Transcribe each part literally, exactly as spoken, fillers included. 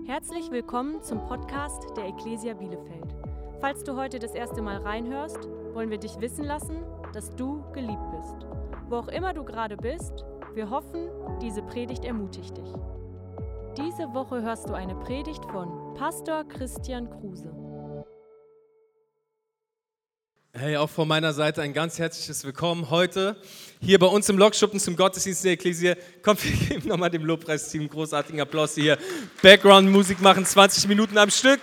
Herzlich willkommen zum Podcast der Ecclesia Bielefeld. Falls du heute das erste Mal reinhörst, wollen wir dich wissen lassen, dass du geliebt bist. Wo auch immer du gerade bist, wir hoffen, diese Predigt ermutigt dich. Diese Woche hörst du eine Predigt von Pastor Christian Kruse. Hey, auch von meiner Seite ein ganz herzliches Willkommen heute hier bei uns im Lokschuppen zum Gottesdienst der Ecclesia. Kommt, wir geben nochmal dem Lobpreisteam einen großartigen Applaus, die hier Background-Musik machen, zwanzig Minuten am Stück.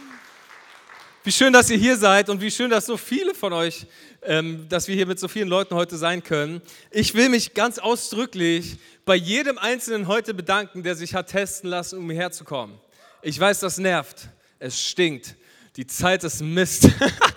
Wie schön, dass ihr hier seid und wie schön, dass so viele von euch, ähm, dass wir hier mit so vielen Leuten heute sein können. Ich will mich ganz ausdrücklich bei jedem Einzelnen heute bedanken, der sich hat testen lassen, um hierher zu kommen. Ich weiß, das nervt, es stinkt, die Zeit ist Mist.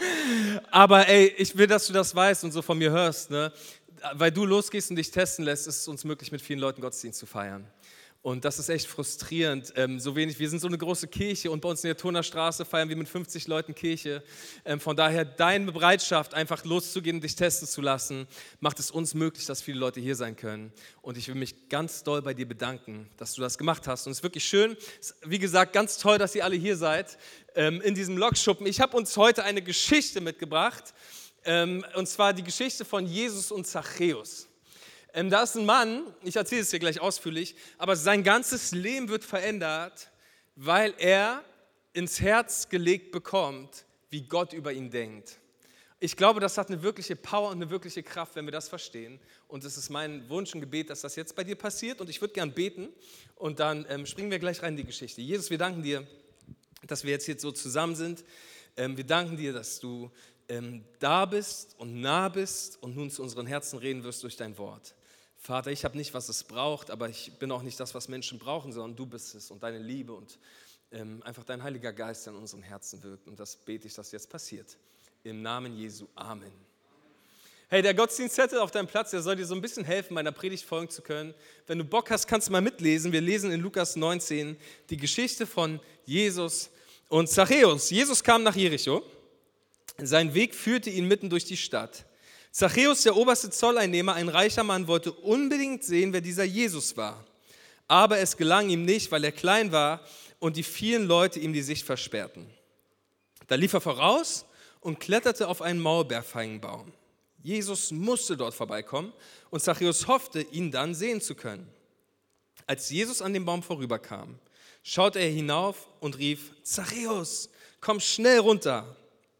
Aber ey, ich will, dass du das weißt und so von mir hörst, ne? Weil du losgehst und dich testen lässt, ist es uns möglich, mit vielen Leuten Gottesdienst zu feiern. Und das ist echt frustrierend. Ähm, so wenig, wir sind so eine große Kirche und bei uns in der Turner Straße feiern wir mit fünfzig Leuten Kirche. Ähm, von daher, deine Bereitschaft, einfach loszugehen und dich testen zu lassen, macht es uns möglich, dass viele Leute hier sein können. Und ich will mich ganz doll bei dir bedanken, dass du das gemacht hast. Und es ist wirklich schön, es ist, wie gesagt, ganz toll, dass ihr alle hier seid ähm, in diesem Lokschuppen. Ich habe uns heute eine Geschichte mitgebracht, ähm, und zwar die Geschichte von Jesus und Zachäus. Ähm, da ist ein Mann, ich erzähle es dir gleich ausführlich, aber sein ganzes Leben wird verändert, weil er ins Herz gelegt bekommt, wie Gott über ihn denkt. Ich glaube, das hat eine wirkliche Power und eine wirkliche Kraft, wenn wir das verstehen. Und es ist mein Wunsch und Gebet, dass das jetzt bei dir passiert. Und ich würde gern beten und dann ähm, springen wir gleich rein in die Geschichte. Jesus, wir danken dir, dass wir jetzt hier so zusammen sind. Ähm, wir danken dir, dass du ähm, da bist und nah bist und nun zu unseren Herzen reden wirst durch dein Wort. Vater, ich habe nicht, was es braucht, aber ich bin auch nicht das, was Menschen brauchen, sondern du bist es und deine Liebe und ähm, einfach dein Heiliger Geist in unseren Herzen wirkt. Und das bete ich, dass jetzt passiert. Im Namen Jesu. Amen. Hey, der Gottesdienstzettel auf deinem Platz, der soll dir so ein bisschen helfen, meiner Predigt folgen zu können. Wenn du Bock hast, kannst du mal mitlesen. Wir lesen in Lukas neunzehn die Geschichte von Jesus und Zachäus. Jesus kam nach Jericho. Sein Weg führte ihn mitten durch die Stadt. Zachäus, der oberste Zolleinnehmer, ein reicher Mann, wollte unbedingt sehen, wer dieser Jesus war. Aber es gelang ihm nicht, weil er klein war und die vielen Leute ihm die Sicht versperrten. Da lief er voraus und kletterte auf einen Maulbeerfeigenbaum. Jesus musste dort vorbeikommen und Zachäus hoffte, ihn dann sehen zu können. Als Jesus an dem Baum vorüberkam, schaute er hinauf und rief: Zachäus, komm schnell runter.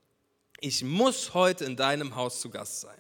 Ich muss heute in deinem Haus zu Gast sein.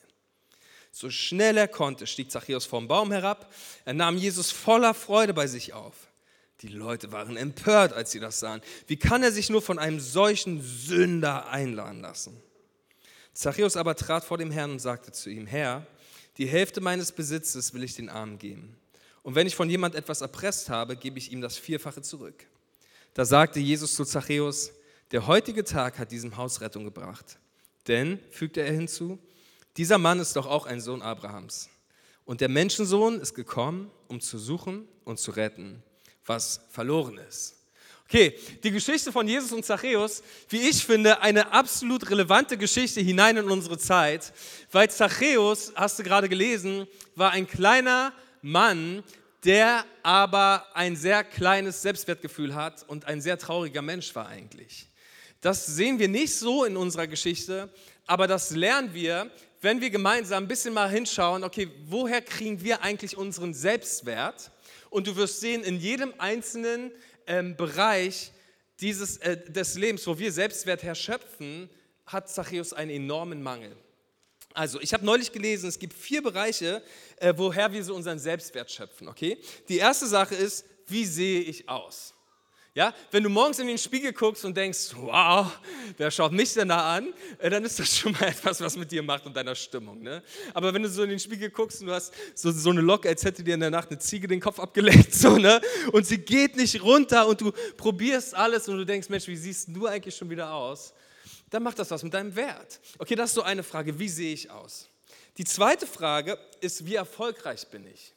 So schnell er konnte, stieg Zachäus vom Baum herab. Er nahm Jesus voller Freude bei sich auf. Die Leute waren empört, als sie das sahen. Wie kann er sich nur von einem solchen Sünder einladen lassen? Zachäus aber trat vor dem Herrn und sagte zu ihm: Herr, die Hälfte meines Besitzes will ich den Armen geben. Und wenn ich von jemand etwas erpresst habe, gebe ich ihm das Vierfache zurück. Da sagte Jesus zu Zachäus: Der heutige Tag hat diesem Haus Rettung gebracht. Denn, fügte er hinzu, dieser Mann ist doch auch ein Sohn Abrahams. Und der Menschensohn ist gekommen, um zu suchen und zu retten, was verloren ist. Okay, die Geschichte von Jesus und Zachäus, wie ich finde, eine absolut relevante Geschichte hinein in unsere Zeit, weil Zachäus, hast du gerade gelesen, war ein kleiner Mann, der aber ein sehr kleines Selbstwertgefühl hat und ein sehr trauriger Mensch war eigentlich. Das sehen wir nicht so in unserer Geschichte, aber das lernen wir, wenn wir gemeinsam ein bisschen mal hinschauen, okay, woher kriegen wir eigentlich unseren Selbstwert? Und du wirst sehen, in jedem einzelnen ähm, Bereich dieses, äh, des Lebens, wo wir Selbstwert herschöpfen, hat Zachäus einen enormen Mangel. Also, ich habe neulich gelesen, es gibt vier Bereiche, äh, woher wir so unseren Selbstwert schöpfen, okay? Die erste Sache ist, wie sehe ich aus? Ja, wenn du morgens in den Spiegel guckst und denkst, wow, wer schaut mich denn da an, dann ist das schon mal etwas, was mit dir macht und deiner Stimmung. Ne? Aber wenn du so in den Spiegel guckst und du hast so, so eine Locke, als hätte dir in der Nacht eine Ziege den Kopf abgeleckt, so, ne? Und sie geht nicht runter und du probierst alles und du denkst, Mensch, wie siehst du eigentlich schon wieder aus? Dann macht das was mit deinem Wert. Okay, das ist so eine Frage, wie sehe ich aus? Die zweite Frage ist, wie erfolgreich bin ich?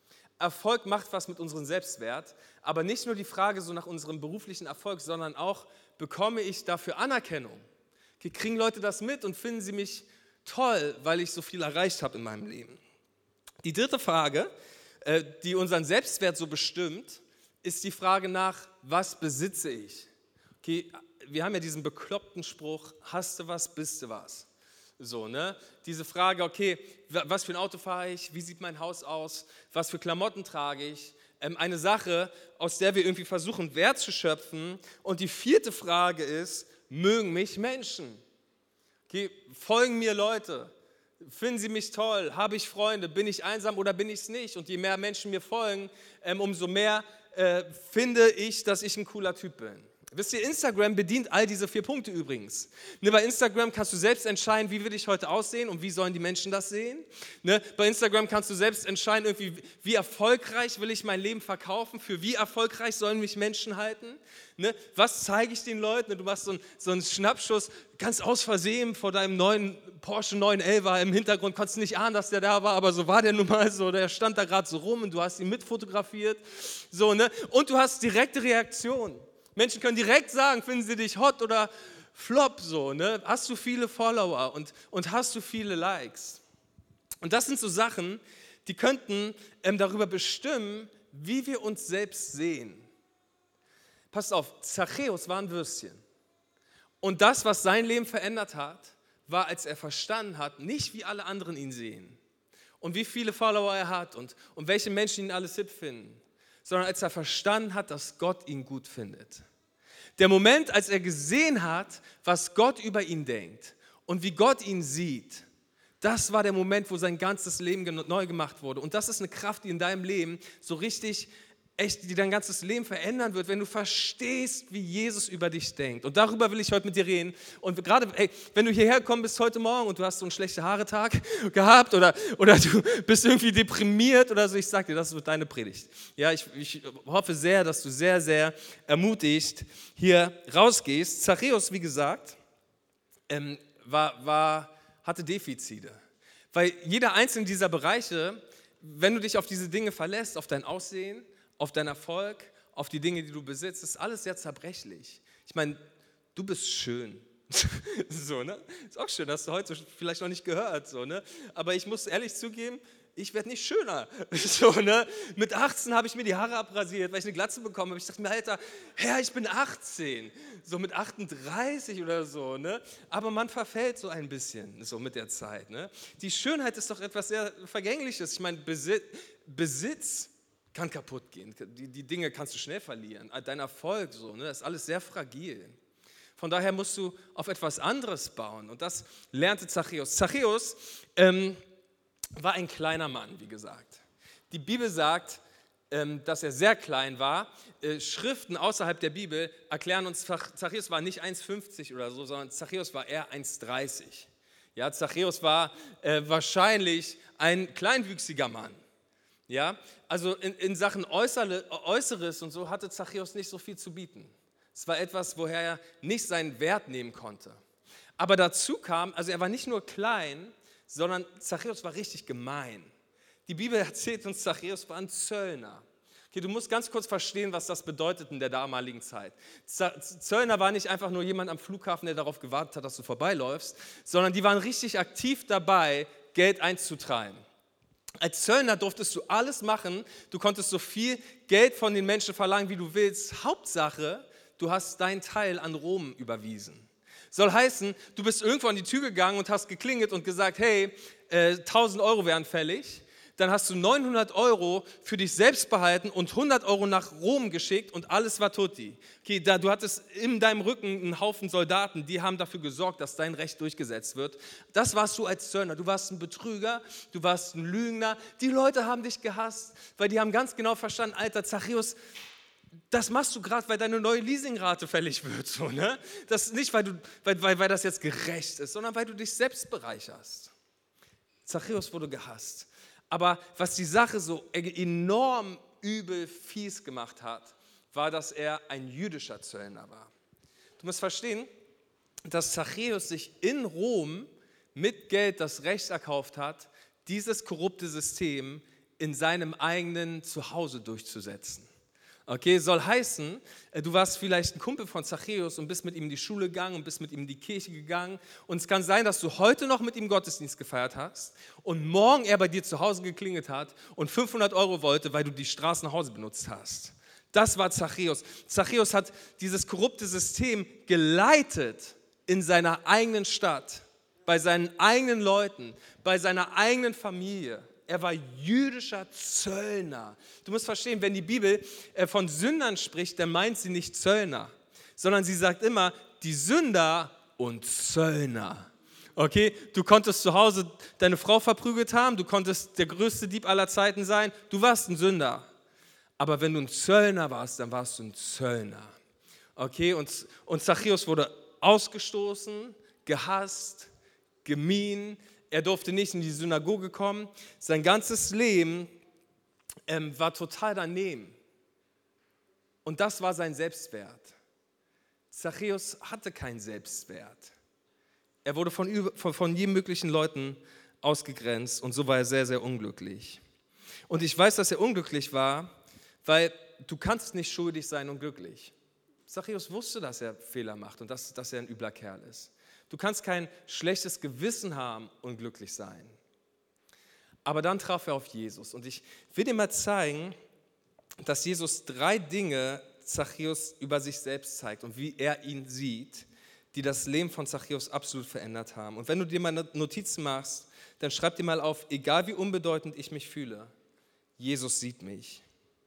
Erfolg macht was mit unserem Selbstwert, aber nicht nur die Frage so nach unserem beruflichen Erfolg, sondern auch, bekomme ich dafür Anerkennung? Okay, kriegen Leute das mit und finden sie mich toll, weil ich so viel erreicht habe in meinem Leben? Die dritte Frage, die unseren Selbstwert so bestimmt, ist die Frage nach, was besitze ich? Okay, wir haben ja diesen bekloppten Spruch, hast du was, bist du was. So, ne? Diese Frage, okay, was für ein Auto fahre ich, wie sieht mein Haus aus, was für Klamotten trage ich? Ähm, eine Sache, aus der wir irgendwie versuchen, Wert zu schöpfen. Und die vierte Frage ist, mögen mich Menschen? Okay, folgen mir Leute? Finden sie mich toll? Habe ich Freunde? Bin ich einsam oder bin ich es nicht? Und je mehr Menschen mir folgen, ähm, umso mehr äh, finde ich, dass ich ein cooler Typ bin. Wisst ihr, Instagram bedient all diese vier Punkte übrigens. Ne, bei Instagram kannst du selbst entscheiden, wie will ich heute aussehen und wie sollen die Menschen das sehen. Ne, bei Instagram kannst du selbst entscheiden, irgendwie, wie erfolgreich will ich mein Leben verkaufen, für wie erfolgreich sollen mich Menschen halten. Ne, was zeige ich den Leuten? Ne, du machst so einen, so einen Schnappschuss, ganz aus Versehen vor deinem neuen Porsche neun elf im Hintergrund, konntest du nicht ahnen, dass der da war, aber so war der nun mal so, der stand da gerade so rum und du hast ihn mitfotografiert. So, ne? Und du hast direkte Reaktionen. Menschen können direkt sagen, finden sie dich hot oder flop, so, ne? Hast du viele Follower und, und hast du viele Likes? Und das sind so Sachen, die könnten ähm, darüber bestimmen, wie wir uns selbst sehen. Passt auf, Zachäus war ein Würstchen. Und das, was sein Leben verändert hat, war, als er verstanden hat, nicht wie alle anderen ihn sehen und wie viele Follower er hat und, und welche Menschen ihn alles hip finden, sondern als er verstanden hat, dass Gott ihn gut findet. Der Moment, als er gesehen hat, was Gott über ihn denkt und wie Gott ihn sieht, das war der Moment, wo sein ganzes Leben neu gemacht wurde. Und das ist eine Kraft, die in deinem Leben so richtig, echt, die dein ganzes Leben verändern wird, wenn du verstehst, wie Jesus über dich denkt. Und darüber will ich heute mit dir reden. Und gerade, ey, wenn du hierher gekommen bist heute Morgen und du hast so einen schlechten Haare-Tag gehabt oder, oder du bist irgendwie deprimiert oder so, ich sag dir, das wird deine Predigt. Ja, ich, ich hoffe sehr, dass du sehr, sehr ermutigt hier rausgehst. Zachäus, wie gesagt, ähm, war, war, hatte Defizite. Weil jeder einzelne dieser Bereiche, wenn du dich auf diese Dinge verlässt, auf dein Aussehen, auf deinen Erfolg, auf die Dinge, die du besitzt, ist alles sehr zerbrechlich. Ich meine, du bist schön. So, ne? Ist auch schön, hast du heute vielleicht noch nicht gehört. So, ne? Aber ich muss ehrlich zugeben, ich werde nicht schöner. So, ne? Mit achtzehn habe ich mir die Haare abrasiert, weil ich eine Glatze bekommen habe. Ich dachte mir, Alter, Herr, ich bin achtzehn. So mit achtunddreißig oder so. Ne? Aber man verfällt so ein bisschen so mit der Zeit. Ne? Die Schönheit ist doch etwas sehr Vergängliches. Ich meine, Besitz, Besitz kann kaputt gehen. Die, die Dinge kannst du schnell verlieren. Dein Erfolg, so, ne? Das ist alles sehr fragil. Von daher musst du auf etwas anderes bauen. Und das lernte Zachäus. Zachäus ähm, war ein kleiner Mann, wie gesagt. Die Bibel sagt, ähm, dass er sehr klein war. Äh, Schriften außerhalb der Bibel erklären uns, Zachäus war nicht eins Komma fünfzig oder so, sondern Zachäus war eher eins Komma dreißig. Ja, Zachäus war äh, wahrscheinlich ein kleinwüchsiger Mann. Ja, also in, in Sachen Äußere, Äußeres und so hatte Zachäus nicht so viel zu bieten. Es war etwas, woher er nicht seinen Wert nehmen konnte. Aber dazu kam, also er war nicht nur klein, sondern Zachäus war richtig gemein. Die Bibel erzählt uns, Zachäus war ein Zöllner. Okay, du musst ganz kurz verstehen, was das bedeutet in der damaligen Zeit. Zöllner war nicht einfach nur jemand am Flughafen, der darauf gewartet hat, dass du vorbeiläufst, sondern die waren richtig aktiv dabei, Geld einzutreiben. Als Zöllner durftest du alles machen, du konntest so viel Geld von den Menschen verlangen, wie du willst. Hauptsache, du hast deinen Teil an Rom überwiesen. Soll heißen, du bist irgendwo an die Tür gegangen und hast geklingelt und gesagt, hey, äh, tausend Euro wären fällig. Dann hast du neunhundert Euro für dich selbst behalten und hundert Euro nach Rom geschickt und alles war tutti. Okay, da, du hattest in deinem Rücken einen Haufen Soldaten, die haben dafür gesorgt, dass dein Recht durchgesetzt wird. Das warst du als Zöllner. Du warst ein Betrüger, du warst ein Lügner. Die Leute haben dich gehasst, weil die haben ganz genau verstanden, Alter, Zachäus, das machst du gerade, weil deine neue Leasingrate fällig wird. So, ne? Das nicht, weil, du, weil, weil, weil das jetzt gerecht ist, sondern weil du dich selbst bereicherst. Zachäus wurde gehasst. Aber was die Sache so enorm übel fies gemacht hat, war, dass er ein jüdischer Zöllner war. Du musst verstehen, dass Zachäus sich in Rom mit Geld das Recht erkauft hat, dieses korrupte System in seinem eigenen Zuhause durchzusetzen. Okay, soll heißen, du warst vielleicht ein Kumpel von Zachäus und bist mit ihm in die Schule gegangen und bist mit ihm in die Kirche gegangen. Und es kann sein, dass du heute noch mit ihm Gottesdienst gefeiert hast und morgen er bei dir zu Hause geklingelt hat und fünfhundert Euro wollte, weil du die Straße nach Hause benutzt hast. Das war Zachäus. Zachäus hat dieses korrupte System geleitet in seiner eigenen Stadt, bei seinen eigenen Leuten, bei seiner eigenen Familie. Er war jüdischer Zöllner. Du musst verstehen, wenn die Bibel von Sündern spricht, dann meint sie nicht Zöllner, sondern sie sagt immer die Sünder und Zöllner. Okay, du konntest zu Hause deine Frau verprügelt haben, du konntest der größte Dieb aller Zeiten sein, du warst ein Sünder. Aber wenn du ein Zöllner warst, dann warst du ein Zöllner. Okay, und, und Zachäus wurde ausgestoßen, gehasst, gemieden. Er durfte nicht in die Synagoge kommen. Sein ganzes Leben ähm, war total daneben. Und das war sein Selbstwert. Zachäus hatte keinen Selbstwert. Er wurde von, von, von jedem möglichen Leuten ausgegrenzt und so war er sehr, sehr unglücklich. Und ich weiß, dass er unglücklich war, weil du kannst nicht schuldig sein und glücklich. Zachäus wusste, dass er Fehler macht und dass, dass er ein übler Kerl ist. Du kannst kein schlechtes Gewissen haben und glücklich sein. Aber dann traf er auf Jesus. Und ich will dir mal zeigen, dass Jesus drei Dinge Zachäus über sich selbst zeigt und wie er ihn sieht, die das Leben von Zachäus absolut verändert haben. Und wenn du dir mal Notizen machst, dann schreib dir mal auf, egal wie unbedeutend ich mich fühle, Jesus sieht mich.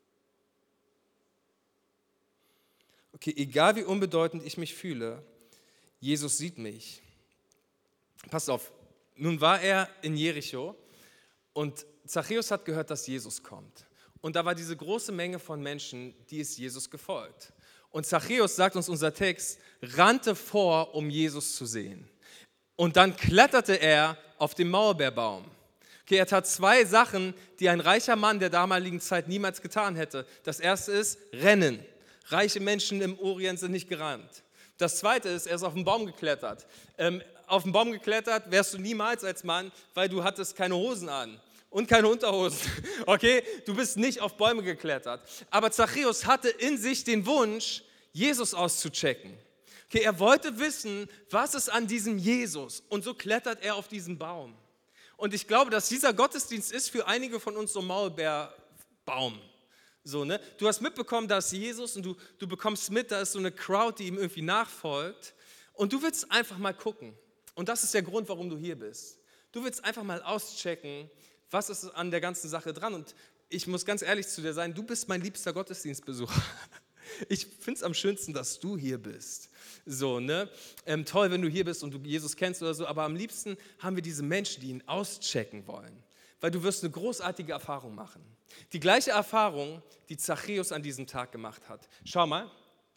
Okay, egal wie unbedeutend ich mich fühle, Jesus sieht mich. Pass auf, nun war er in Jericho und Zachäus hat gehört, dass Jesus kommt. Und da war diese große Menge von Menschen, die ist Jesus gefolgt. Und Zachäus, sagt uns unser Text, rannte vor, um Jesus zu sehen. Und dann kletterte er auf den Maulbeerbaum. Okay, er tat zwei Sachen, die ein reicher Mann der damaligen Zeit niemals getan hätte. Das erste ist Rennen. Reiche Menschen im Orient sind nicht gerannt. Das zweite ist, er ist auf den Baum geklettert. Ähm, auf den Baum geklettert wärst du niemals als Mann, weil du hattest keine Hosen an und keine Unterhosen. Okay, du bist nicht auf Bäume geklettert. Aber Zachäus hatte in sich den Wunsch, Jesus auszuchecken. Okay, er wollte wissen, was ist an diesem Jesus. Und so klettert er auf diesen Baum. Und ich glaube, dass dieser Gottesdienst ist für einige von uns so ein Maulbeerbaum. So, ne? Du hast mitbekommen, da ist Jesus und du, du bekommst mit, da ist so eine Crowd, die ihm irgendwie nachfolgt. Und du willst einfach mal gucken. Und das ist der Grund, warum du hier bist. Du willst einfach mal auschecken, was ist an der ganzen Sache dran. Und ich muss ganz ehrlich zu dir sein, du bist mein liebster Gottesdienstbesucher. Ich finde es am schönsten, dass du hier bist. So, ne? Ähm, toll, wenn du hier bist und du Jesus kennst oder so, aber am liebsten haben wir diese Menschen, die ihn auschecken wollen. Weil du wirst eine großartige Erfahrung machen. Die gleiche Erfahrung, die Zachäus an diesem Tag gemacht hat. Schau mal.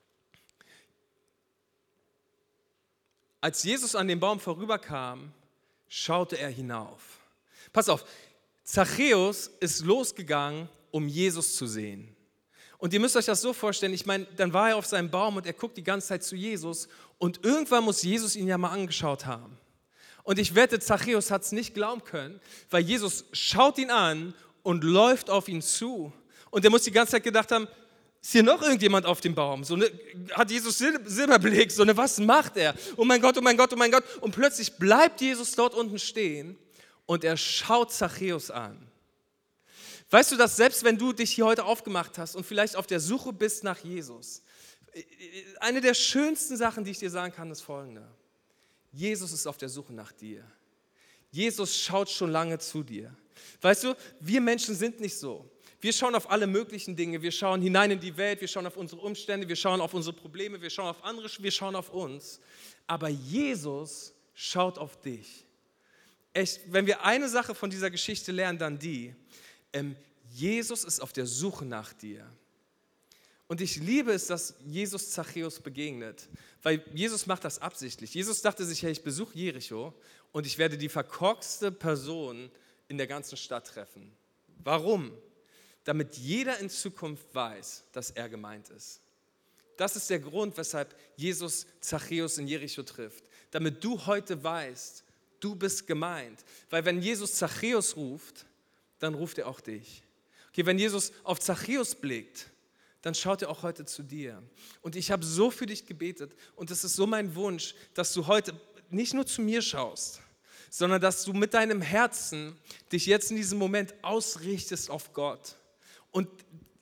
Als Jesus an dem Baum vorüberkam, schaute er hinauf. Pass auf, Zachäus ist losgegangen, um Jesus zu sehen. Und ihr müsst euch das so vorstellen, ich meine, dann war er auf seinem Baum und er guckt die ganze Zeit zu Jesus und irgendwann muss Jesus ihn ja mal angeschaut haben. Und ich wette, Zachäus hat es nicht glauben können, weil Jesus schaut ihn an und läuft auf ihn zu. Und er muss die ganze Zeit gedacht haben, ist hier noch irgendjemand auf dem Baum? So eine, hat Jesus Sil- Silberblick, so eine, was macht er? Oh mein Gott, oh mein Gott, oh mein Gott. Und plötzlich bleibt Jesus dort unten stehen und er schaut Zachäus an. Weißt du, dass selbst wenn du dich hier heute aufgemacht hast und vielleicht auf der Suche bist nach Jesus, eine der schönsten Sachen, die ich dir sagen kann, ist folgende. Jesus ist auf der Suche nach dir. Jesus schaut schon lange zu dir. Weißt du, wir Menschen sind nicht so. Wir schauen auf alle möglichen Dinge, wir schauen hinein in die Welt, wir schauen auf unsere Umstände, wir schauen auf unsere Probleme, wir schauen auf andere, wir schauen auf uns. Aber Jesus schaut auf dich. Echt, wenn wir eine Sache von dieser Geschichte lernen, dann die, ähm, Jesus ist auf der Suche nach dir. Und ich liebe es, dass Jesus Zachäus begegnet, weil Jesus macht das absichtlich. Jesus dachte sich, hey, ich besuche Jericho und ich werde die verkorkste Person in der ganzen Stadt treffen. Warum? Damit jeder in Zukunft weiß, dass er gemeint ist. Das ist der Grund, weshalb Jesus Zachäus in Jericho trifft. Damit du heute weißt, du bist gemeint. Weil wenn Jesus Zachäus ruft, dann ruft er auch dich. Okay, wenn Jesus auf Zachäus blickt, dann schaut er auch heute zu dir. Und ich habe so für dich gebetet und es ist so mein Wunsch, dass du heute nicht nur zu mir schaust, sondern dass du mit deinem Herzen dich jetzt in diesem Moment ausrichtest auf Gott und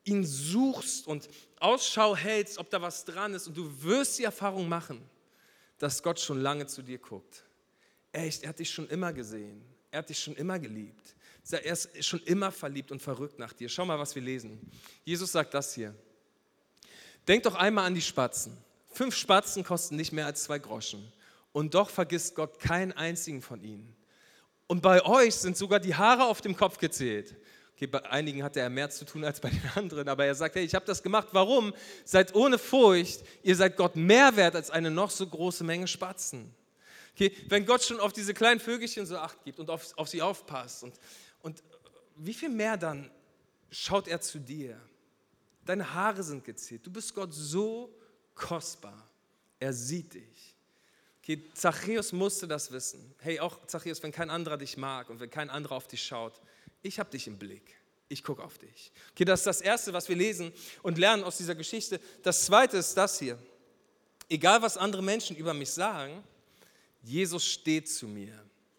ihn suchst und Ausschau hältst, ob da was dran ist und du wirst die Erfahrung machen, dass Gott schon lange zu dir guckt. Echt, er hat dich schon immer gesehen. Er hat dich schon immer geliebt. Er ist schon immer verliebt und verrückt nach dir. Schau mal, was wir lesen. Jesus sagt das hier. Denk doch einmal an die Spatzen. Fünf Spatzen kosten nicht mehr als zwei Groschen. Und doch vergisst Gott keinen einzigen von ihnen. Und bei euch sind sogar die Haare auf dem Kopf gezählt. Okay, bei einigen hatte er mehr zu tun als bei den anderen, aber er sagt, hey, ich habe das gemacht. Warum? Seid ohne Furcht. Ihr seid Gott mehr wert als eine noch so große Menge Spatzen. Okay, wenn Gott schon auf diese kleinen Vögelchen so Acht gibt und auf, auf sie aufpasst, und, und wie viel mehr dann schaut er zu dir? Deine Haare sind gezählt. Du bist Gott so kostbar. Er sieht dich. Okay, Zachäus musste das wissen. Hey, auch Zachäus, wenn kein anderer dich mag und wenn kein anderer auf dich schaut, ich habe dich im Blick. Ich gucke auf dich. Okay, das ist das Erste, was wir lesen und lernen aus dieser Geschichte. Das Zweite ist das hier. Egal, was andere Menschen über mich sagen, Jesus steht zu mir.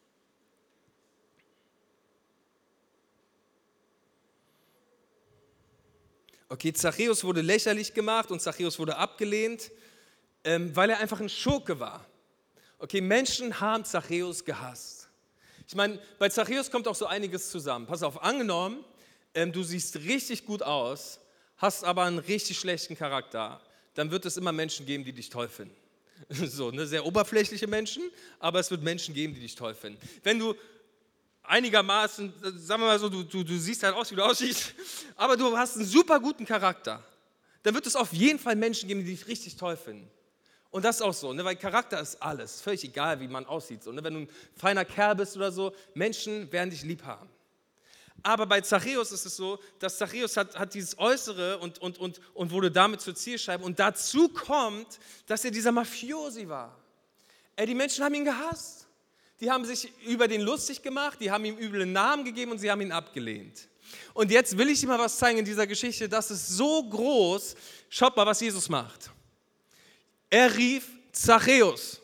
Okay, Zachäus wurde lächerlich gemacht und Zachäus wurde abgelehnt, ähm, weil er einfach ein Schurke war. Okay, Menschen haben Zachäus gehasst. Ich meine, bei Zachäus kommt auch so einiges zusammen. Pass auf, angenommen, ähm, du siehst richtig gut aus, hast aber einen richtig schlechten Charakter, dann wird es immer Menschen geben, die dich toll finden. So, ne, sehr oberflächliche Menschen, aber es wird Menschen geben, die dich toll finden. Wenn du einigermaßen, sagen wir mal so, du, du, du siehst halt aus, wie du aussiehst, aber du hast einen super guten Charakter, dann wird es auf jeden Fall Menschen geben, die dich richtig toll finden. Und das ist auch so, ne, weil Charakter ist alles, völlig egal, wie man aussieht. So, ne, wenn du ein feiner Kerl bist oder so, Menschen werden dich lieb haben. Aber bei Zachäus ist es so, dass Zachäus hat, hat dieses Äußere und, und, und, und wurde damit zur Zielscheibe. Und dazu kommt, dass er dieser Mafiosi war. Ey, die Menschen haben ihn gehasst. Die haben sich über den lustig gemacht, die haben ihm üble Namen gegeben und sie haben ihn abgelehnt. Und jetzt will ich dir mal was zeigen in dieser Geschichte, das ist so groß. Schaut mal, was Jesus macht. Er rief Zachäus.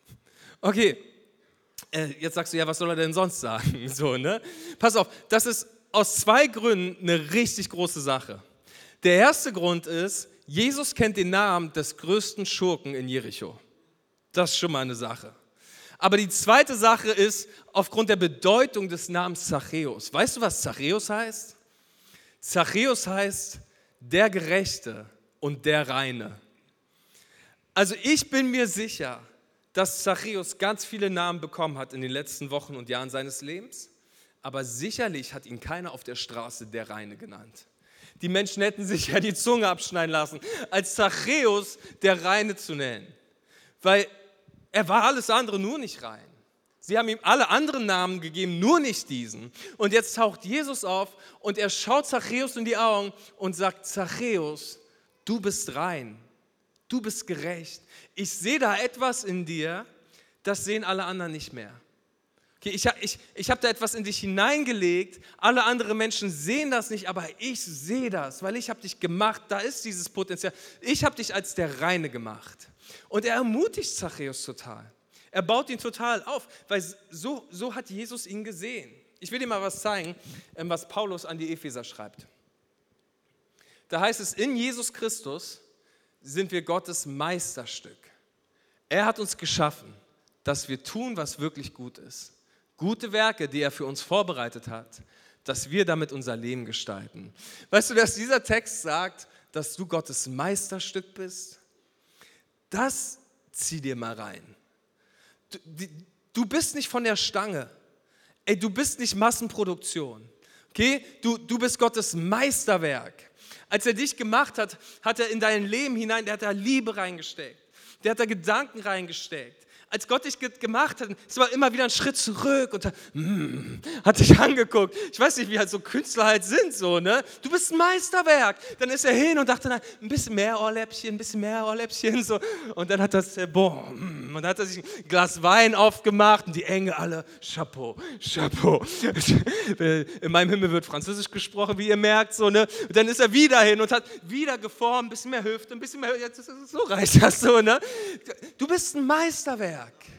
Okay. Jetzt sagst du, ja, was soll er denn sonst sagen? So, ne? Pass auf, das ist aus zwei Gründen eine richtig große Sache. Der erste Grund ist, Jesus kennt den Namen des größten Schurken in Jericho. Das ist schon mal eine Sache. Aber die zweite Sache ist, aufgrund der Bedeutung des Namens Zachäus. Weißt du, was Zachäus heißt? Zachäus heißt der Gerechte und der Reine. Also ich bin mir sicher, dass Zachäus ganz viele Namen bekommen hat in den letzten Wochen und Jahren seines Lebens, aber sicherlich hat ihn keiner auf der Straße der Reine genannt. Die Menschen hätten sich ja die Zunge abschneiden lassen, als Zachäus der Reine zu nennen, weil er war alles andere, nur nicht rein. Sie haben ihm alle anderen Namen gegeben, nur nicht diesen. Und jetzt taucht Jesus auf und er schaut Zachäus in die Augen und sagt, Zachäus, du bist rein. Du bist gerecht. Ich sehe da etwas in dir, das sehen alle anderen nicht mehr. Okay, ich ich, ich habe da etwas in dich hineingelegt, alle anderen Menschen sehen das nicht, aber ich sehe das, weil ich habe dich gemacht, da ist dieses Potenzial. Ich habe dich als der Reine gemacht. Und er ermutigt Zachäus total. Er baut ihn total auf, weil so, so hat Jesus ihn gesehen. Ich will dir mal was zeigen, was Paulus an die Epheser schreibt. Da heißt es, in Jesus Christus sind wir Gottes Meisterstück. Er hat uns geschaffen, dass wir tun, was wirklich gut ist. Gute Werke, die er für uns vorbereitet hat, dass wir damit unser Leben gestalten. Weißt du, dass dieser Text sagt, dass du Gottes Meisterstück bist? Das zieh dir mal rein. Du, die, du bist nicht von der Stange. Ey, du bist nicht Massenproduktion. Okay? Du, du bist Gottes Meisterwerk. Als er dich gemacht hat, hat er in dein Leben hinein, der hat da Liebe reingesteckt. Der hat da Gedanken reingesteckt. Als Gott dich gemacht hat, es war immer wieder ein Schritt zurück und mm, hat dich angeguckt. Ich weiß nicht, wie halt so Künstler halt sind, so, ne? Du bist ein Meisterwerk. Dann ist er hin und dachte, na, ein bisschen mehr Ohrläppchen, ein bisschen mehr Ohrläppchen, so. Und dann hat das, boah, und dann hat er sich ein Glas Wein aufgemacht und die Engel alle, Chapeau, Chapeau. In meinem Himmel wird Französisch gesprochen, wie ihr merkt, so, ne? Und dann ist er wieder hin und hat wieder geformt, ein bisschen mehr Hüfte, ein bisschen mehr, jetzt ist es so reicht das so, ne? Du bist ein Meisterwerk.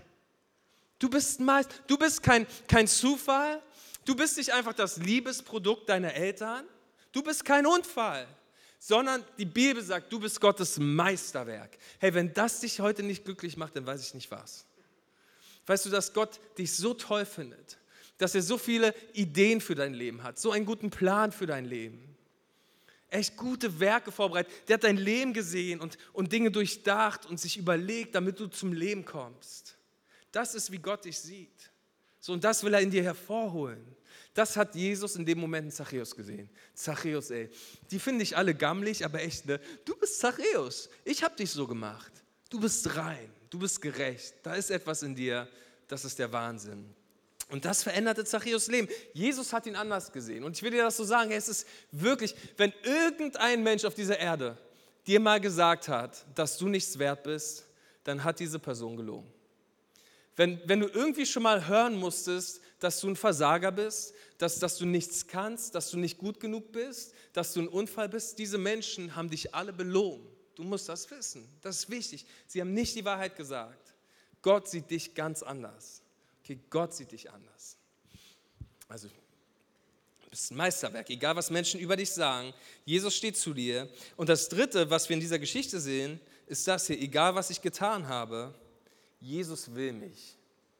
Du bist ein Meister. Du bist kein, kein Zufall. Du bist nicht einfach das Liebesprodukt deiner Eltern. Du bist kein Unfall. sondern die Bibel sagt, du bist Gottes Meisterwerk. Hey, wenn das dich heute nicht glücklich macht, dann weiß ich nicht was. Weißt du, dass Gott dich so toll findet, dass er so viele Ideen für dein Leben hat, so einen guten Plan für dein Leben. Echt gute Werke vorbereitet. Der hat dein Leben gesehen und, und Dinge durchdacht und sich überlegt, damit du zum Leben kommst. Das ist, wie Gott dich sieht. So, und das will er in dir hervorholen. Das hat Jesus in dem Moment in Zachäus gesehen. Zachäus, ey, die finde ich alle gammelig, aber echt, ne? Du bist Zachäus. Ich habe dich so gemacht. Du bist rein, du bist gerecht. Da ist etwas in dir, das ist der Wahnsinn. Und das veränderte Zachäus' Leben. Jesus hat ihn anders gesehen. Und ich will dir das so sagen, es ist wirklich, wenn irgendein Mensch auf dieser Erde dir mal gesagt hat, dass du nichts wert bist, dann hat diese Person gelogen. Wenn, wenn du irgendwie schon mal hören musstest, dass du ein Versager bist, dass, dass du nichts kannst, dass du nicht gut genug bist, dass du ein Unfall bist, diese Menschen haben dich alle belogen. Du musst das wissen, das ist wichtig. Sie haben nicht die Wahrheit gesagt. Gott sieht dich ganz anders. Okay, Gott sieht dich anders. Also, du bist ein Meisterwerk, egal was Menschen über dich sagen. Jesus steht zu dir. Und das Dritte, was wir in dieser Geschichte sehen, ist das hier, egal was ich getan habe, Jesus will mich.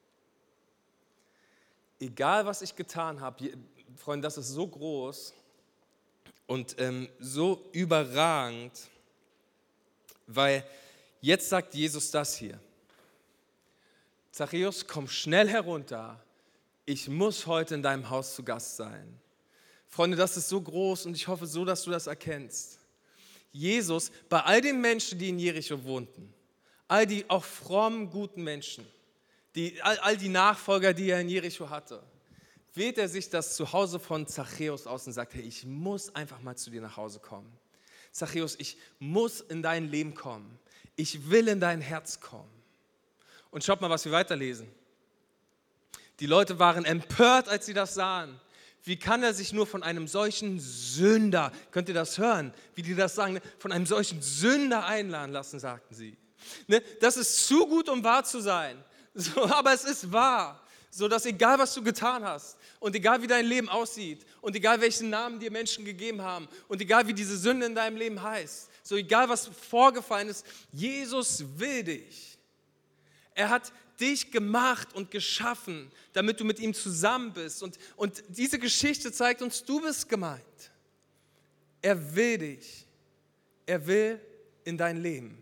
Egal was ich getan habe, Freunde, das ist so groß und ähm, so überragend, weil jetzt sagt Jesus das hier. Zachäus, komm schnell herunter, ich muss heute in deinem Haus zu Gast sein. Freunde, das ist so groß und ich hoffe so, dass du das erkennst. Jesus, bei all den Menschen, die in Jericho wohnten, all die auch frommen, guten Menschen, die, all, all die Nachfolger, die er in Jericho hatte, wählt er sich das Zuhause von Zachäus aus und sagt, hey, ich muss einfach mal zu dir nach Hause kommen. Zachäus, ich muss in dein Leben kommen. Ich will in dein Herz kommen. Und schaut mal, was wir weiterlesen. Die Leute waren empört, als sie das sahen. Wie kann er sich nur von einem solchen Sünder, könnt ihr das hören, wie die das sagen, von einem solchen Sünder einladen lassen, sagten sie. Ne? Das ist zu gut, um wahr zu sein. So, aber es ist wahr, so dass egal, was du getan hast und egal, wie dein Leben aussieht und egal, welchen Namen dir Menschen gegeben haben und egal, wie diese Sünde in deinem Leben heißt, so egal, was vorgefallen ist, Jesus will dich. Er hat dich gemacht und geschaffen, damit du mit ihm zusammen bist. Und, und diese Geschichte zeigt uns, du bist gemeint. Er will dich. Er will in dein Leben.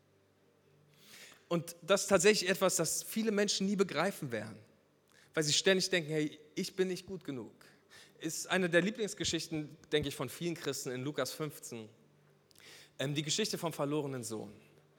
Und das ist tatsächlich etwas, das viele Menschen nie begreifen werden, weil sie ständig denken, hey, ich bin nicht gut genug. Ist eine der Lieblingsgeschichten, denke ich, von vielen Christen in Lukas fünfzehn. Ähm, die Geschichte vom verlorenen Sohn.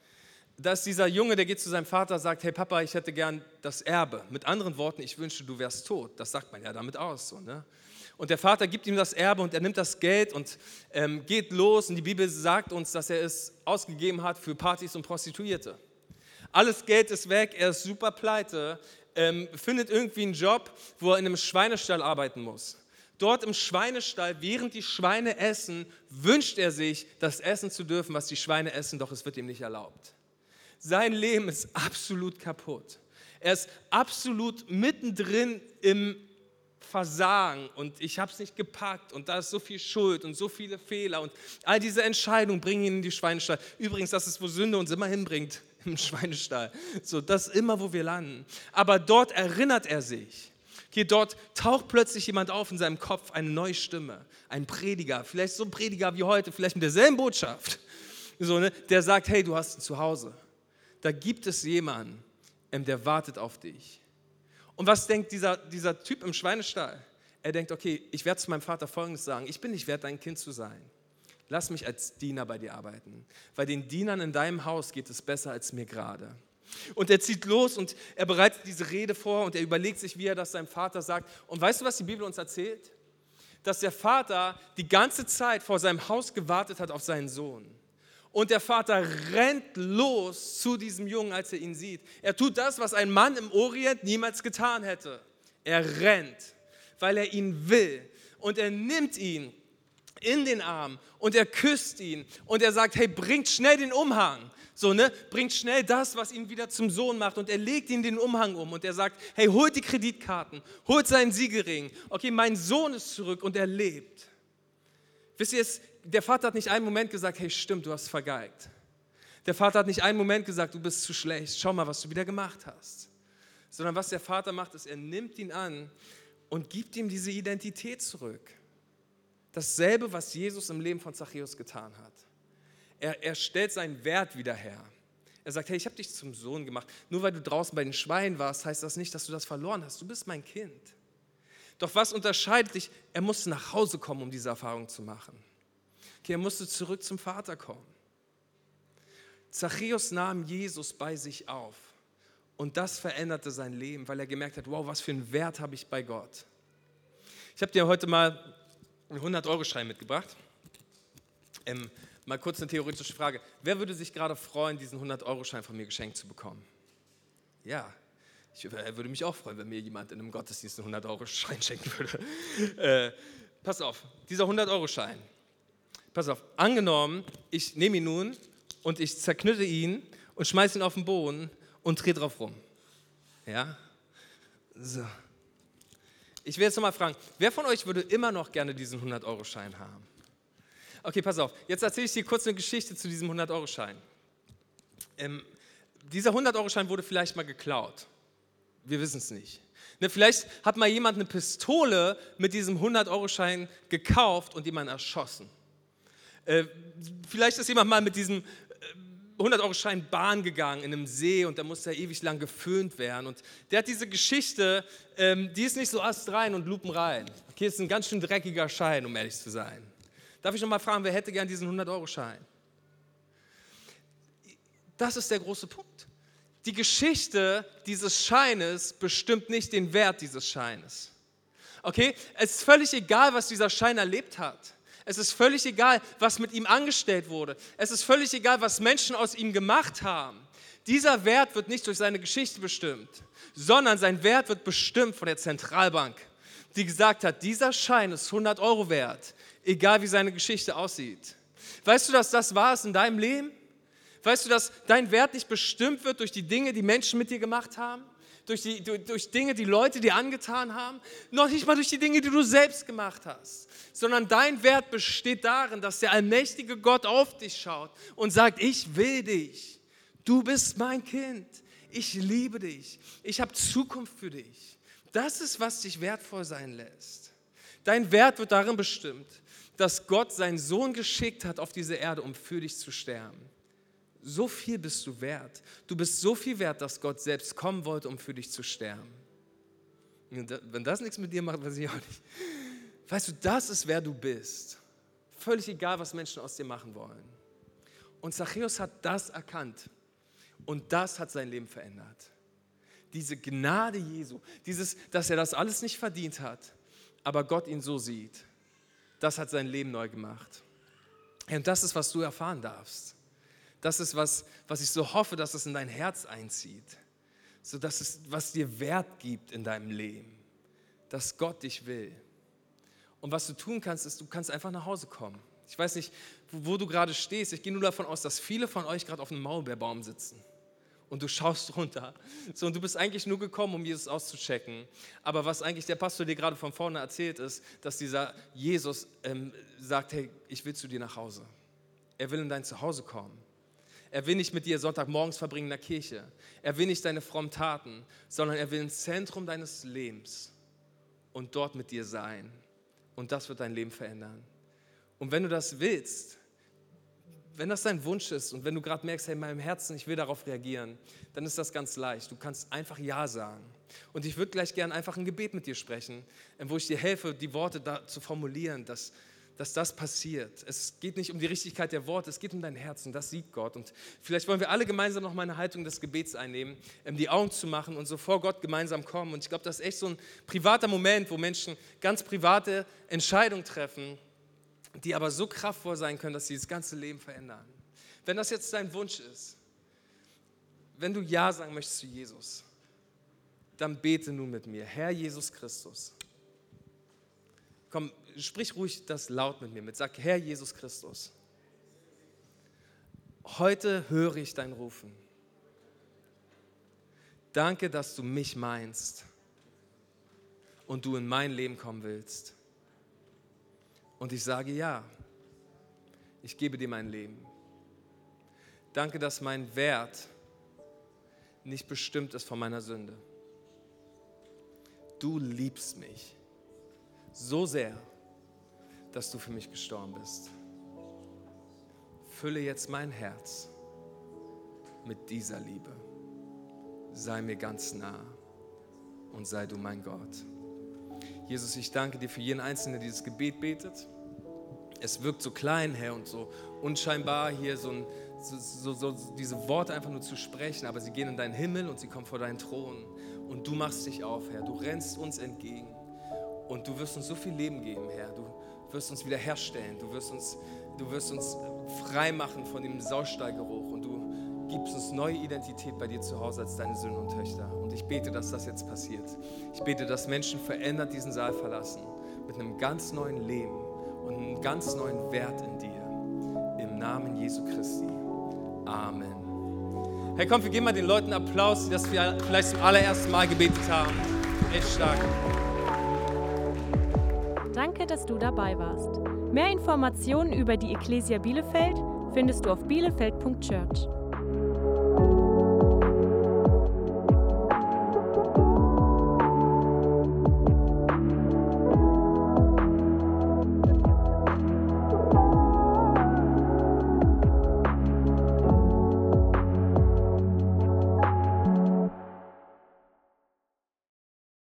Da ist dieser Junge, der geht zu seinem Vater, sagt, hey Papa, ich hätte gern das Erbe. Mit anderen Worten, ich wünschte, du wärst tot. Das sagt man ja damit aus. So, ne? Und der Vater gibt ihm das Erbe und er nimmt das Geld und ähm, geht los. Und die Bibel sagt uns, dass er es ausgegeben hat für Partys und Prostituierte. Alles Geld ist weg, er ist super pleite, ähm, findet irgendwie einen Job, wo er in einem Schweinestall arbeiten muss. Dort im Schweinestall, während die Schweine essen, wünscht er sich, das essen zu dürfen, was die Schweine essen, doch es wird ihm nicht erlaubt. Sein Leben ist absolut kaputt. Er ist absolut mittendrin im Versagen und ich habe es nicht gepackt und da ist so viel Schuld und so viele Fehler und all diese Entscheidungen bringen ihn in die Schweinestall. Übrigens, das ist, wo Sünde uns immer hinbringt, im Schweinestall. So, das ist immer, wo wir landen. Aber dort erinnert er sich. Hier, dort taucht plötzlich jemand auf in seinem Kopf, eine neue Stimme, ein Prediger, vielleicht so ein Prediger wie heute, vielleicht mit derselben Botschaft, so, ne, der sagt, hey, du hast ein Zuhause. Da gibt es jemanden, der wartet auf dich. Und was denkt dieser, dieser Typ im Schweinestall? Er denkt, okay, ich werde zu meinem Vater Folgendes sagen, ich bin nicht wert, dein Kind zu sein. Lass mich als Diener bei dir arbeiten, weil den Dienern in deinem Haus geht es besser als mir gerade. Und er zieht los und er bereitet diese Rede vor und er überlegt sich, wie er das seinem Vater sagt. Und weißt du, was die Bibel uns erzählt? Dass der Vater die ganze Zeit vor seinem Haus gewartet hat auf seinen Sohn. Und der Vater rennt los zu diesem Jungen, als er ihn sieht. Er tut das, was ein Mann im Orient niemals getan hätte. Er rennt, weil er ihn will. Und er nimmt ihn in den Arm und er küsst ihn. Und er sagt, hey, bringt schnell den Umhang. So, ne? Bringt schnell das, was ihn wieder zum Sohn macht. Und er legt ihn den Umhang um. Und er sagt, hey, holt die Kreditkarten, holt seinen Siegelring. Okay, mein Sohn ist zurück und er lebt. Wisst ihr, es, der Vater hat nicht einen Moment gesagt, hey, stimmt, du hast vergeigt. Der Vater hat nicht einen Moment gesagt, du bist zu schlecht, schau mal, was du wieder gemacht hast. Sondern was der Vater macht, ist, er nimmt ihn an und gibt ihm diese Identität zurück. Dasselbe, was Jesus im Leben von Zachäus getan hat. Er, er stellt seinen Wert wieder her. Er sagt, hey, ich habe dich zum Sohn gemacht. Nur weil du draußen bei den Schweinen warst, heißt das nicht, dass du das verloren hast. Du bist mein Kind. Doch was unterscheidet dich? Er musste nach Hause kommen, um diese Erfahrung zu machen. Okay, er musste zurück zum Vater kommen. Zachäus nahm Jesus bei sich auf. Und das veränderte sein Leben, weil er gemerkt hat, wow, was für einen Wert habe ich bei Gott. Ich habe dir heute mal einen hundert-Euro-Schein mitgebracht. Ähm, mal kurz eine theoretische Frage. Wer würde sich gerade freuen, diesen hundert-Euro-Schein von mir geschenkt zu bekommen? Ja, ich würde mich auch freuen, wenn mir jemand in einem Gottesdienst einen hundert-Euro-Schein schenken würde. äh, pass auf, dieser hundert-Euro-Schein. Pass auf, angenommen, ich nehme ihn nun und ich zerknütte ihn und schmeiße ihn auf den Boden und drehe drauf rum. Ja? So. Ich will jetzt nochmal fragen, wer von euch würde immer noch gerne diesen hundert-Euro-Schein haben? Okay, pass auf, jetzt erzähle ich dir kurz eine Geschichte zu diesem hundert-Euro-Schein. Ähm, dieser hundert-Euro-Schein wurde vielleicht mal geklaut. Wir wissen es nicht. Ne, vielleicht hat mal jemand eine Pistole mit diesem hundert-Euro-Schein gekauft und jemanden erschossen. Äh, vielleicht ist jemand mal mit diesem hundert-Euro-Schein Bahn gegangen in einem See und da musste er ewig lang geföhnt werden. Und der hat diese Geschichte, ähm, die ist nicht so astrein und lupenrein. Okay, ist ein ganz schön dreckiger Schein, um ehrlich zu sein. Darf ich noch mal fragen, wer hätte gern diesen hundert-Euro-Schein? Das ist der große Punkt. Die Geschichte dieses Scheines bestimmt nicht den Wert dieses Scheines. Okay, es ist völlig egal, was dieser Schein erlebt hat. Es ist völlig egal, was mit ihm angestellt wurde. Es ist völlig egal, was Menschen aus ihm gemacht haben. Dieser Wert wird nicht durch seine Geschichte bestimmt, sondern sein Wert wird bestimmt von der Zentralbank, die gesagt hat, dieser Schein ist hundert Euro wert, egal wie seine Geschichte aussieht. Weißt du, dass das wahr ist in deinem Leben? Weißt du, dass dein Wert nicht bestimmt wird durch die Dinge, die Menschen mit dir gemacht haben? Durch, die, durch, durch Dinge, die Leute dir angetan haben? Noch nicht mal durch die Dinge, die du selbst gemacht hast. Sondern dein Wert besteht darin, dass der allmächtige Gott auf dich schaut und sagt, ich will dich. Du bist mein Kind. Ich liebe dich. Ich habe Zukunft für dich. Das ist, was dich wertvoll sein lässt. Dein Wert wird darin bestimmt, dass Gott seinen Sohn geschickt hat auf diese Erde, um für dich zu sterben. So viel bist du wert. Du bist so viel wert, dass Gott selbst kommen wollte, um für dich zu sterben. Wenn das nichts mit dir macht, weiß ich auch nicht. Weißt du, das ist, wer du bist. Völlig egal, was Menschen aus dir machen wollen. Und Zachäus hat das erkannt. Und das hat sein Leben verändert. Diese Gnade Jesu, dieses, dass er das alles nicht verdient hat, aber Gott ihn so sieht, das hat sein Leben neu gemacht. Und das ist, was du erfahren darfst. Das ist, was, was ich so hoffe, dass es in dein Herz einzieht. So dass es, was dir Wert gibt in deinem Leben. Dass Gott dich will. Und was du tun kannst, ist, du kannst einfach nach Hause kommen. Ich weiß nicht, wo, wo du gerade stehst. Ich gehe nur davon aus, dass viele von euch gerade auf einem Maulbeerbaum sitzen. Und du schaust runter. So, und du bist eigentlich nur gekommen, um Jesus auszuchecken. Aber was eigentlich der Pastor dir gerade von vorne erzählt ist, dass dieser Jesus ähm, sagt, hey, ich will zu dir nach Hause. Er will in dein Zuhause kommen. Er will nicht mit dir Sonntagmorgens verbringen in der Kirche. Er will nicht deine frommen Taten, sondern er will ins Zentrum deines Lebens und dort mit dir sein. Und das wird dein Leben verändern. Und wenn du das willst, wenn das dein Wunsch ist und wenn du gerade merkst, hey, in meinem Herzen, ich will darauf reagieren, dann ist das ganz leicht. Du kannst einfach Ja sagen. Und ich würde gleich gerne einfach ein Gebet mit dir sprechen, wo ich dir helfe, die Worte da zu formulieren, dass dass das passiert. Es geht nicht um die Richtigkeit der Worte, es geht um dein Herzen, das sieht Gott. Und vielleicht wollen wir alle gemeinsam noch mal eine Haltung des Gebets einnehmen, die Augen zu machen und so vor Gott gemeinsam kommen. Und ich glaube, das ist echt so ein privater Moment, wo Menschen ganz private Entscheidungen treffen, die aber so kraftvoll sein können, dass sie das ganze Leben verändern. Wenn das jetzt dein Wunsch ist, wenn du Ja sagen möchtest zu Jesus, dann bete nun mit mir. Herr Jesus Christus, komm, sprich ruhig das laut mit mir mit. Sag, Herr Jesus Christus, heute höre ich dein Rufen. Danke, dass du mich meinst und du in mein Leben kommen willst. Und ich sage ja, Ich gebe dir mein Leben. Danke, dass mein Wert nicht bestimmt ist von meiner Sünde. Du liebst mich so sehr, dass du für mich gestorben bist. Fülle jetzt mein Herz mit dieser Liebe. Sei mir ganz nah und sei du mein Gott. Jesus, ich danke dir für jeden Einzelnen, der dieses Gebet betet. Es wirkt so klein, Herr, und so unscheinbar, hier so, ein, so, so, so diese Worte einfach nur zu sprechen, aber sie gehen in deinen Himmel und sie kommen vor deinen Thron. Und du machst dich auf, Herr. Du rennst uns entgegen und du wirst uns so viel Leben geben, Herr. Du wirst uns wiederherstellen. Du wirst uns, du wirst uns frei machen von dem Saustallgeruch und du gibst uns neue Identität bei dir zu Hause als deine Söhne und Töchter. Und ich bete, dass das jetzt passiert. Ich bete, dass Menschen verändert diesen Saal verlassen mit einem ganz neuen Leben und einen ganz neuen Wert in dir. Im Namen Jesu Christi. Amen. Hey, komm, wir geben mal den Leuten Applaus, die das vielleicht zum allerersten Mal gebetet haben. Echt stark. Danke, dass du dabei warst. Mehr Informationen über die Ecclesia Bielefeld findest du auf bielefeld punkt church.